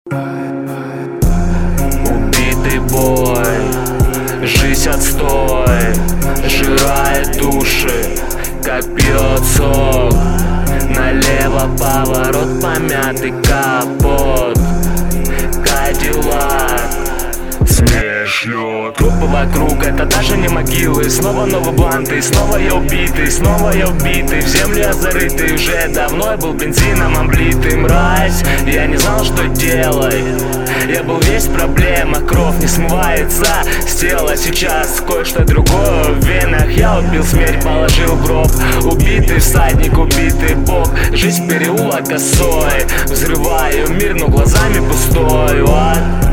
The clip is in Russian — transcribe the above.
Убитый бой, жизнь отстой, сжирает души, как пьет сок. Налево поворот, помятый капот, Кадиллак снег лед. Трупы вокруг, это даже не могилы. Снова новые бланты, снова я убитый, снова я убитый. В землю я зарытый, уже давно я был бензином облитый. Мразь, я не знал, что делать. Я был весь в проблемах, кровь не смывается с тела. Сейчас кое-что другое в венах. Я убил смерть, положил в гроб. Убитый всадник, убитый бог. Жизнь переулок косой. Взрываю мир, но глазами пустой.